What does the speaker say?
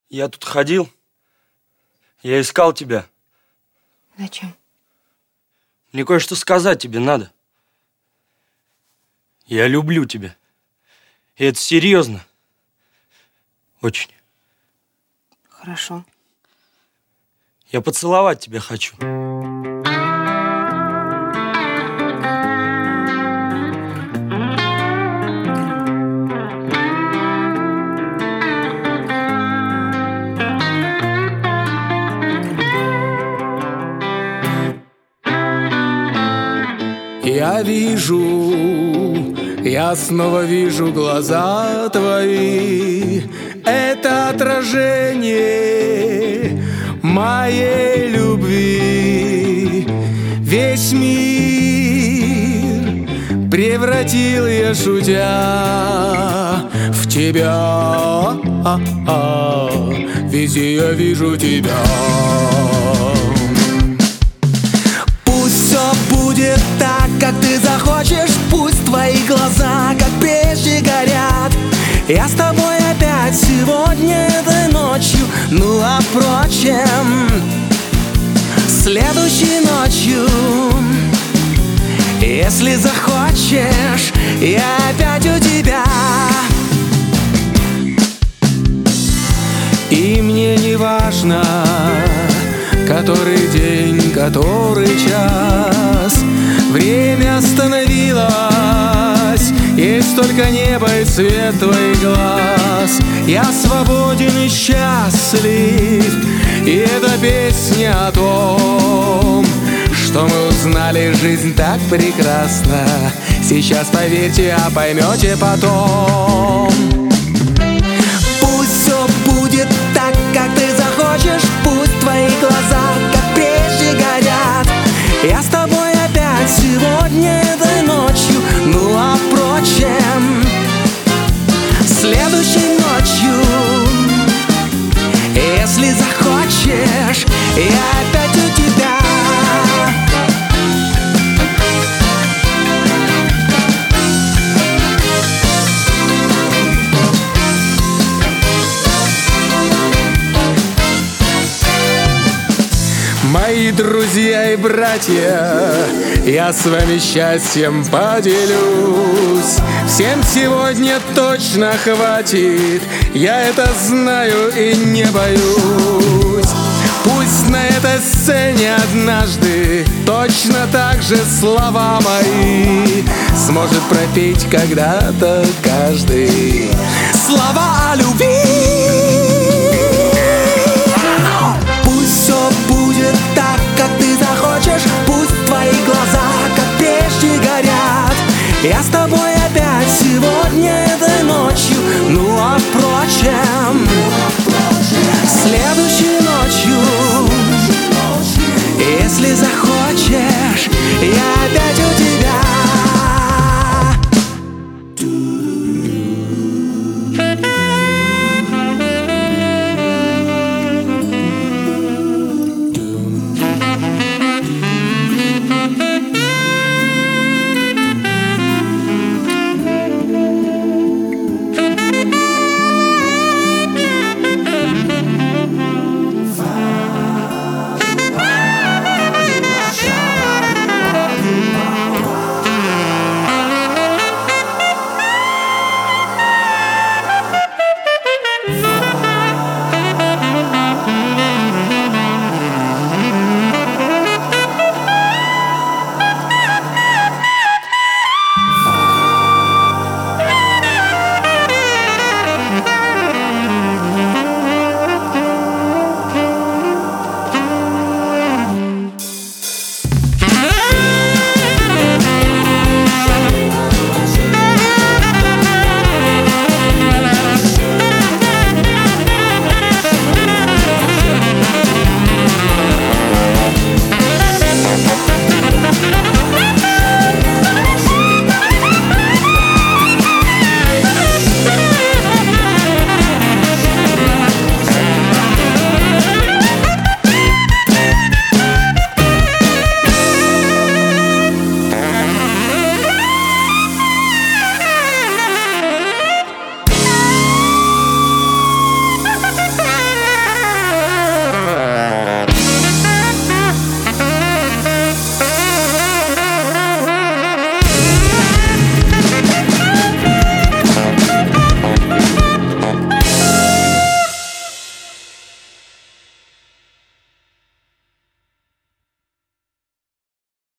Я тут ходил, я искал тебя. Зачем? Мне кое-что сказать тебе надо. Я люблю тебя. И это серьезно. Очень. Хорошо. Я поцеловать тебя хочу. Я вижу, я снова вижу глаза твои. Это отражение моей любви. Весь мир превратил я, шутя, в тебя. Везде я вижу тебя. Будет так, как ты захочешь. Пусть твои глаза, как прежде, горят. Я с тобой опять сегодня этой ночью. Ну а впрочем, следующей ночью, если захочешь, я опять у тебя. И мне не важно, который день, который час. Время остановилось, есть только небо и свет твоих глаз. Я свободен и счастлив, и эта песня о том, что мы узнали жизнь так прекрасно. Сейчас поверьте, а поймете потом. Пусть все будет так, как ты захочешь. Пусть твои глаза, как прежде, горят. Я с тобой опять сегодня этой ночью. Ну а впрочем, следующей ночью, если захочешь, я опять у тебя. Мои друзья и братья, я с вами счастьем поделюсь. Всем сегодня точно хватит, я это знаю и не боюсь. Пусть на этой сцене однажды точно так же слова мои сможет пропеть когда-то каждый. Слова о любви.